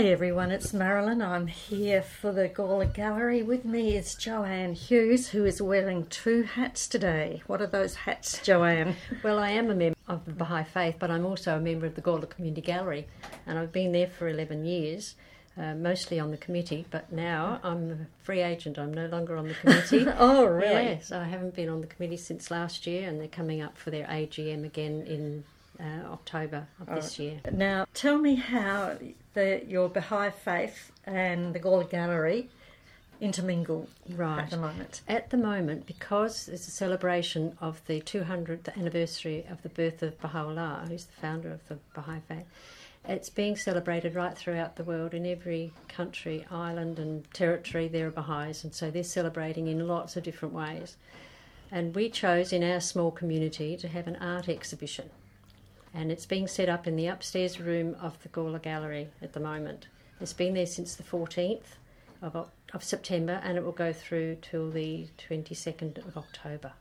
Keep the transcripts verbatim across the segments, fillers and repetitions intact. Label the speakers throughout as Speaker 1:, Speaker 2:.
Speaker 1: Hi everyone, it's Marilyn. I'm here for the Gawler Gallery. With me is Joanne Hughes, who is wearing two hats today. What are those hats, Joanne?
Speaker 2: Well, I am a member of the Baha'i Faith, but I'm also a member of the Gawler Community Gallery, and I've been there for eleven years, uh, mostly on the committee, but now I'm a free agent. I'm no longer on the committee.
Speaker 1: Oh, really?
Speaker 2: Yes, I haven't been on the committee since last year, and they're coming up for their A G M again in uh, October of oh. this year.
Speaker 1: Now, tell me how the, your Baha'i Faith and the Gawler Gallery intermingle
Speaker 2: right.
Speaker 1: at the moment.
Speaker 2: At the moment, because it's a celebration of the two hundredth anniversary of the birth of Baha'u'llah, who's the founder of the Baha'i Faith, it's being celebrated right throughout the world. In every country, island and territory, there are Baha'is, and so they're celebrating in lots of different ways. And we chose in our small community to have an art exhibition, and it's being set up in the upstairs room of the Gawler Gallery at the moment. It's been there since the fourteenth of, of September, and it will go through till the twenty-second of October.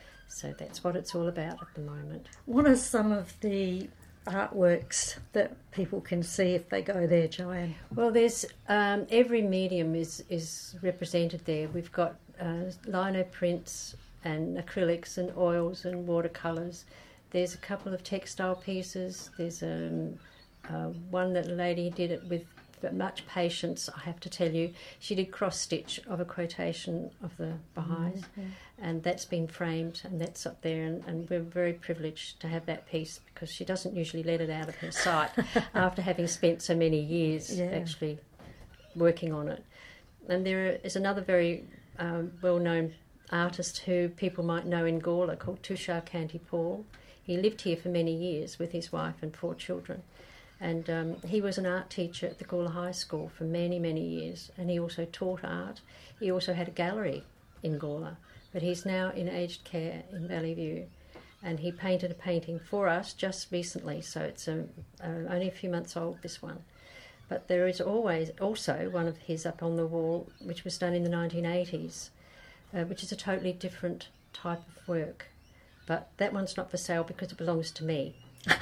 Speaker 2: So that's what it's all about at the moment.
Speaker 1: What are some of the artworks that people can see if they go there, Joanne?
Speaker 2: Well, there's um, every medium is, is represented there. We've got uh, lino prints and acrylics and oils and watercolours. There's a couple of textile pieces. There's um, uh, one that a lady did it with much patience, I have to tell you. She did cross-stitch of a quotation of the Baha'is, mm-hmm. and that's been framed, and that's up there, and, and we're very privileged to have that piece because she doesn't usually let it out of her sight after having spent so many years yeah. actually working on it. And there is another very um, well-known artist who people might know in Gawler called Tushar Kanti Paul. He lived here for many years with his wife and four children. And um, he was an art teacher at the Gawler High School for many, many years. And he also taught art. He also had a gallery in Gawler. But he's now in aged care in Valley View. And he painted a painting for us just recently. So it's a, uh, only a few months old, this one. But there is always also one of his up on the wall, which was done in the nineteen eighties, uh, which is a totally different type of work. But that one's not for sale because it belongs to me.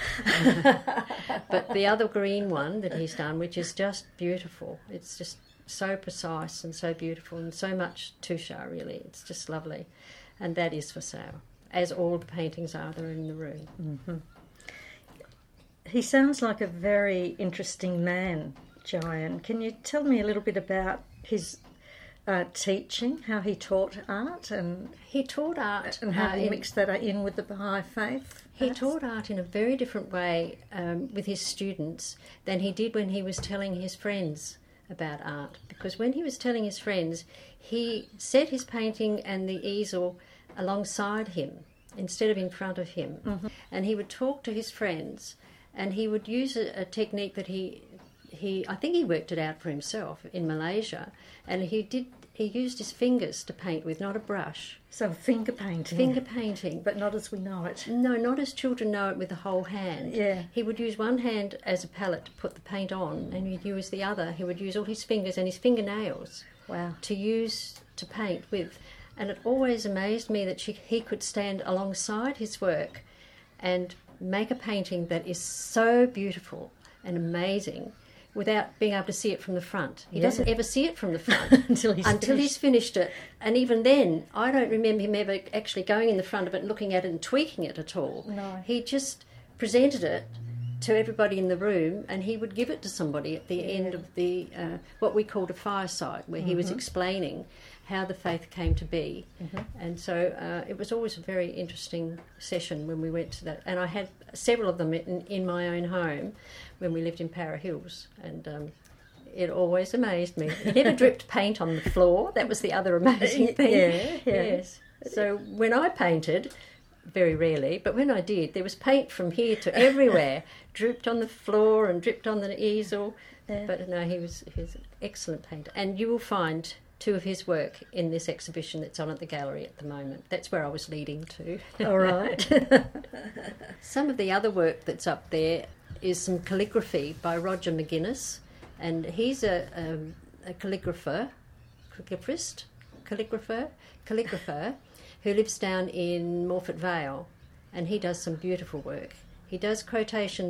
Speaker 2: But the other green one that he's done, which is just beautiful, it's just so precise and so beautiful and so much Tushar, really. It's just lovely. And that is for sale, as all the paintings are that are in the room.
Speaker 1: Mm-hmm. He sounds like a very interesting man, Joanne. Can you tell me a little bit about his Uh, teaching, how he taught art, and
Speaker 2: he taught art
Speaker 1: and how
Speaker 2: uh,
Speaker 1: he
Speaker 2: in,
Speaker 1: mixed that in with the Baha'i Faith?
Speaker 2: He
Speaker 1: perhaps?
Speaker 2: taught art in a very different way um, with his students than he did when he was telling his friends about art. Because when he was telling his friends, he set his painting and the easel alongside him instead of in front of him, mm-hmm. and he would talk to his friends, and he would use a, a technique that he. He, I think he worked it out for himself in Malaysia, and he did. He used his fingers to paint with, not a brush.
Speaker 1: So finger painting.
Speaker 2: Finger painting,
Speaker 1: but not as we know it.
Speaker 2: No, not as children know it with the whole hand.
Speaker 1: Yeah.
Speaker 2: He would use one hand as a palette to put the paint on, and he'd use the other. He would use all his fingers and his fingernails.
Speaker 1: Wow.
Speaker 2: To use to paint with, and it always amazed me that she, he could stand alongside his work and make a painting that is so beautiful and amazing, without being able to see it from the front. He yeah. doesn't ever see it from the front
Speaker 1: until, he's,
Speaker 2: until
Speaker 1: finished.
Speaker 2: he's finished it. And even then, I don't remember him ever actually going in the front of it and looking at it and tweaking it at all.
Speaker 1: No.
Speaker 2: He just presented it to everybody in the room, and he would give it to somebody at the yeah. end of the uh, what we called a fireside, where mm-hmm. he was explaining how the faith came to be. Mm-hmm. And so uh, it was always a very interesting session when we went to that. And I had several of them in, in my own home when we lived in Para Hills, and um, it always amazed me. He never dripped paint on the floor. That was the other amazing thing.
Speaker 1: Yeah, yeah.
Speaker 2: Yes. So when I painted, very rarely, but when I did, there was paint from here to everywhere, dripped on the floor and dripped on the easel. Yeah. But no, he was, he was an excellent painter. And you will find two of his work in this exhibition that's on at the gallery at the moment. That's where I was leading to.
Speaker 1: All right.
Speaker 2: Some of the other work that's up there is some calligraphy by Roger McGuinness, and he's a, a, a calligrapher, calligraphist, calligrapher, calligrapher, who lives down in Morfett Vale, and he does some beautiful work. He does quotations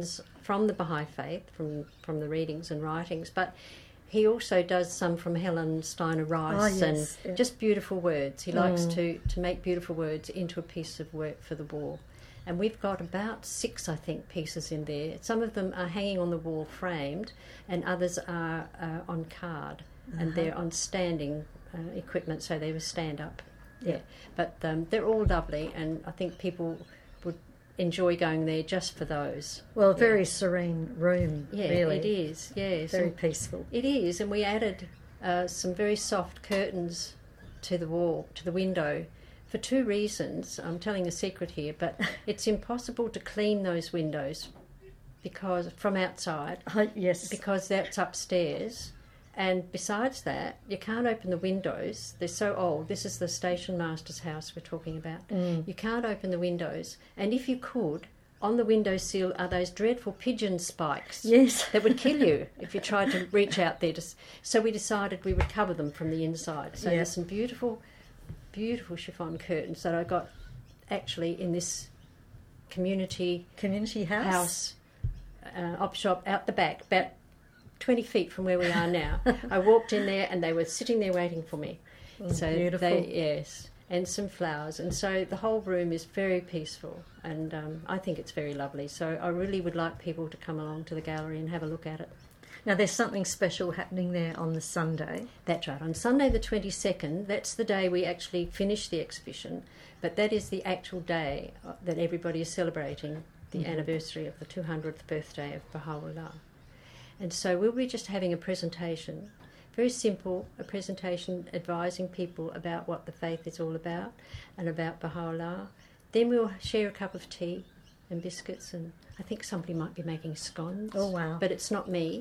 Speaker 2: from the Baha'i faith, from, from the readings and writings, but he also does some from Helen Steiner Rice,
Speaker 1: Oh, yes,
Speaker 2: and
Speaker 1: yeah.
Speaker 2: just beautiful words. He likes
Speaker 1: Mm.
Speaker 2: to, to make beautiful words into a piece of work for the wall. And we've got about six, I think, pieces in there. Some of them are hanging on the wall framed, and others are uh, on card, and
Speaker 1: Uh-huh.
Speaker 2: they're on standing uh, equipment, so they will stand up.
Speaker 1: Yeah.
Speaker 2: Yeah, but um, they're all lovely, and I think people would enjoy going there just for those.
Speaker 1: Well, a
Speaker 2: Yeah.
Speaker 1: very serene room,
Speaker 2: Yeah,
Speaker 1: really.
Speaker 2: it is. Yes,
Speaker 1: Very
Speaker 2: and
Speaker 1: peaceful.
Speaker 2: it is, and we added uh, some very soft curtains to the wall, to the window, for two reasons. I'm telling a secret here, but it's impossible to clean those windows because from outside,
Speaker 1: Oh, yes.
Speaker 2: because that's upstairs. And besides that, you can't open the windows. They're so old. This is the station master's house we're talking about.
Speaker 1: Mm.
Speaker 2: You can't open the windows. And if you could, on the windowsill are those dreadful pigeon spikes
Speaker 1: Yes.
Speaker 2: that would kill you if you tried to reach out there. To, s- so we decided we would cover them from the inside. So
Speaker 1: Yeah.
Speaker 2: there's some beautiful, beautiful chiffon curtains that I got actually in this community
Speaker 1: Community house.
Speaker 2: house uh, op shop out the back, about twenty feet from where we are now. I walked in there and they were sitting there waiting for me.
Speaker 1: Oh,
Speaker 2: so
Speaker 1: beautiful.
Speaker 2: They, yes, and some flowers. And so the whole room is very peaceful, and um, I think it's very lovely. So I really would like people to come along to the gallery and have a look at it.
Speaker 1: Now, there's something special happening there on the Sunday.
Speaker 2: That's right. On Sunday the twenty-second, that's the day we actually finish the exhibition, but that is the actual day uh, that everybody is celebrating the
Speaker 1: Mhm.
Speaker 2: anniversary of the two hundredth birthday of Baha'u'llah. And so we'll be just having a presentation, very simple, a presentation advising people about what the faith is all about and about Baha'u'llah. Then we'll share a cup of tea and biscuits, and I think somebody might be making scones.
Speaker 1: Oh, wow.
Speaker 2: But it's not me.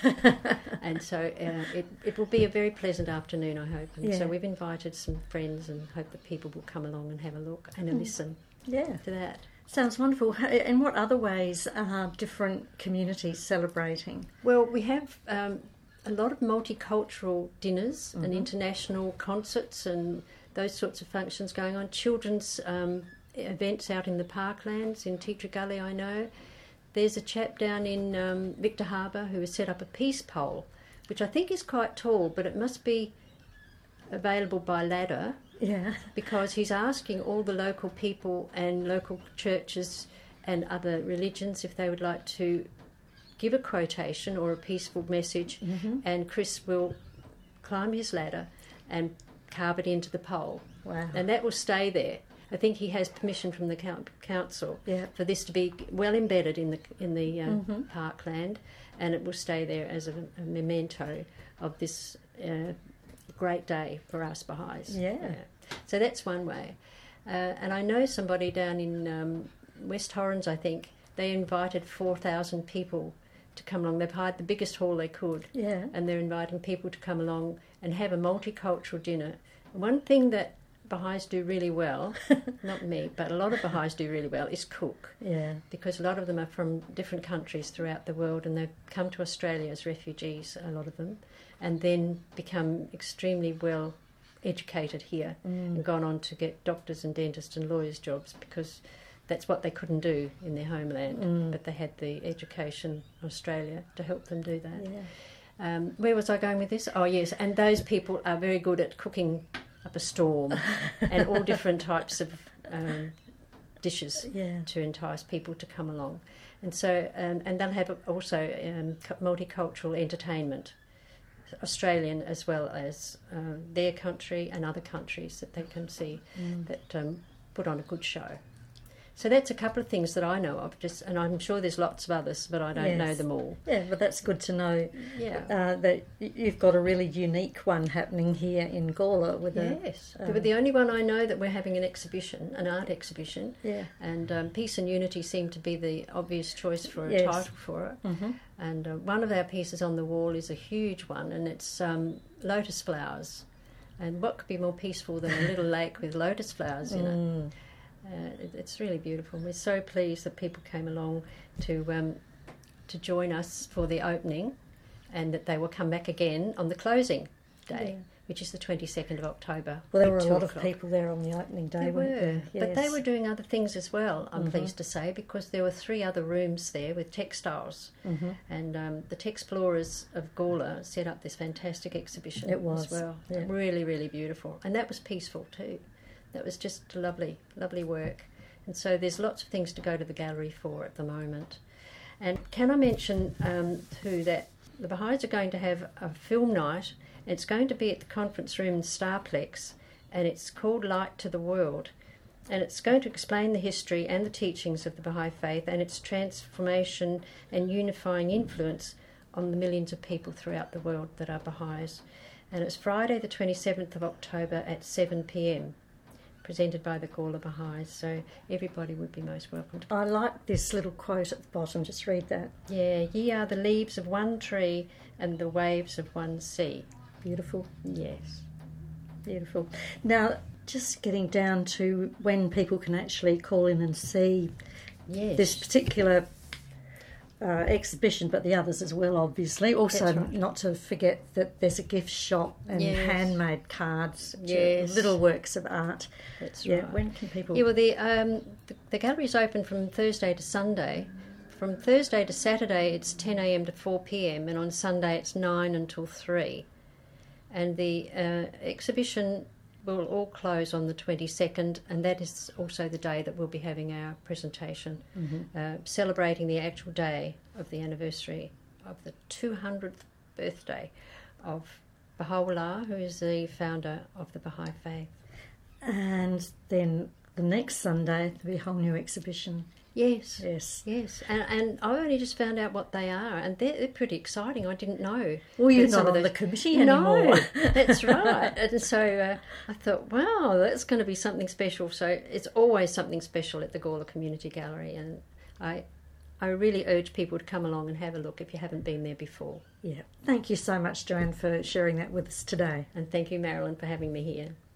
Speaker 2: And so uh, it, it will be a very pleasant afternoon, I hope. And
Speaker 1: Yeah.
Speaker 2: so we've invited some friends and hope that people will come along and have a look and a listen
Speaker 1: Yeah.
Speaker 2: to that.
Speaker 1: Sounds wonderful. H- In what other ways are different communities celebrating?
Speaker 2: Well, we have um, a lot of multicultural dinners and
Speaker 1: Mhm.
Speaker 2: international concerts and those sorts of functions going on. Children's um, events out in the parklands in Tetra Gully, I know. There's a chap down in um, Victor Harbour who has set up a peace pole, which I think is quite tall, but it must be available by ladder,
Speaker 1: Yeah.
Speaker 2: because he's asking all the local people and local churches and other religions if they would like to give a quotation or a peaceful message,
Speaker 1: Mm-hmm.
Speaker 2: and Chris will climb his ladder and carve it into the pole,
Speaker 1: Wow.
Speaker 2: and that will stay there. I think he has permission from the coun- council
Speaker 1: Yeah.
Speaker 2: for this to be well embedded in the in the uh,
Speaker 1: Mhm.
Speaker 2: parkland, and it will stay there as a, a memento of this uh, great day for us Baha'is.
Speaker 1: Yeah.
Speaker 2: So that's one way. Uh, and I know somebody down in um, West Torrens, I think, they invited four thousand people to come along. They've hired the biggest hall they could,
Speaker 1: Yeah.
Speaker 2: and they're inviting people to come along and have a multicultural dinner. One thing that Baha'is do really well, not me, but a lot of Baha'is do really well, is cook,
Speaker 1: Yeah.
Speaker 2: because a lot of them are from different countries throughout the world, and they've come to Australia as refugees, a lot of them, and then become extremely well educated here
Speaker 1: Mm.
Speaker 2: and gone on to get doctors and dentists and lawyers' jobs, because that's what they couldn't do in their homeland,
Speaker 1: Mm.
Speaker 2: but they had the education in Australia to help them do that.
Speaker 1: Yeah.
Speaker 2: Um, where was I going with this? Oh, yes, and those people are very good at cooking up a storm and all different types of um, dishes
Speaker 1: Yeah.
Speaker 2: to entice people to come along. And so, um, and they'll have also um, cu- multicultural entertainment, Australian as well as uh, their country and other countries that they can see
Speaker 1: Mm.
Speaker 2: that um, put on a good show. So that's a couple of things that I know of, just, and I'm sure there's lots of others, but I don't
Speaker 1: Yes.
Speaker 2: know them all.
Speaker 1: Yeah, but that's good to know
Speaker 2: Yeah.
Speaker 1: uh, that y- you've got a really unique one happening here in Gawler with a
Speaker 2: Yes,
Speaker 1: uh,
Speaker 2: they were the only one I know that we're having an exhibition, an art exhibition,
Speaker 1: yeah.
Speaker 2: and um, Peace and Unity seemed to be the obvious choice for a
Speaker 1: Yes.
Speaker 2: title for it.
Speaker 1: Mm-hmm.
Speaker 2: And uh, one of our pieces on the wall is a huge one, and it's um, lotus flowers. And what could be more peaceful than a little lake with lotus flowers in it?
Speaker 1: Mm.
Speaker 2: Uh, it? It's really beautiful. We're so pleased that people came along to um, to join us for the opening, and that they will come back again on the closing. day,
Speaker 1: Yeah.
Speaker 2: which is the twenty-second of October.
Speaker 1: Well, there
Speaker 2: at
Speaker 1: were a
Speaker 2: two
Speaker 1: lot of
Speaker 2: o'clock.
Speaker 1: people there on the opening day,
Speaker 2: They
Speaker 1: weren't
Speaker 2: were,
Speaker 1: there?
Speaker 2: but they
Speaker 1: Yes.
Speaker 2: were doing other things as well, I'm
Speaker 1: Mhm.
Speaker 2: pleased to say, because there were three other rooms there with textiles.
Speaker 1: Mhm.
Speaker 2: And um, the Texplorers of Gawler set up this fantastic exhibition
Speaker 1: It was,
Speaker 2: as well.
Speaker 1: yeah.
Speaker 2: Really, really beautiful. And that was peaceful too. That was just lovely, lovely work. And so there's lots of things to go to the gallery for at the moment. And can I mention um, too that the Baha'is are going to have a film night. It's going to be at the conference room in Starplex, and it's called Light to the World. And it's going to explain the history and the teachings of the Baha'i faith and its transformation and unifying influence on the millions of people throughout the world that are Baha'is. And it's Friday the twenty-seventh of October at seven p.m, presented by the Gawler Baha'is, so everybody would be most welcome to.
Speaker 1: I like this little quote at the bottom. Just read that.
Speaker 2: Yeah, ye are the leaves of one tree and the waves of one sea.
Speaker 1: Beautiful.
Speaker 2: Yes.
Speaker 1: Beautiful. Now, just getting down to when people can actually call in and see
Speaker 2: Yes.
Speaker 1: this particular uh, exhibition, but the others as well, obviously. Also,
Speaker 2: That's right.
Speaker 1: not to forget that there's a gift shop and
Speaker 2: Yes.
Speaker 1: handmade cards,
Speaker 2: Yes.
Speaker 1: little works of art.
Speaker 2: That's
Speaker 1: Yeah,
Speaker 2: right.
Speaker 1: when can people...
Speaker 2: Yeah, well, the, um, the, the gallery's open from Thursday to Sunday. From Thursday to Saturday, it's ten a.m. to four p.m, and on Sunday, it's nine until three. And the uh, exhibition will all close on the twenty-second, and that is also the day that we'll be having our presentation,
Speaker 1: Mm-hmm.
Speaker 2: uh, celebrating the actual day of the anniversary of the two hundredth birthday of Baha'u'llah, who is the founder of the Baha'i faith.
Speaker 1: And then the next Sunday, there'll be a whole new exhibition.
Speaker 2: Yes.
Speaker 1: Yes.
Speaker 2: Yes, and, and I only just found out what they are, and they're, they're pretty exciting. I didn't know.
Speaker 1: Well, you're
Speaker 2: that some
Speaker 1: not
Speaker 2: of
Speaker 1: on the
Speaker 2: those-
Speaker 1: committee
Speaker 2: No,
Speaker 1: anymore.
Speaker 2: that's right. And so uh, I thought, wow, that's going to be something special. So it's always something special at the Gawler Community Gallery, and I, I really urge people to come along and have a look if you haven't been there before.
Speaker 1: Yeah. Thank you so much, Joanne, for sharing that with us today.
Speaker 2: And thank you, Marilyn, for having me here.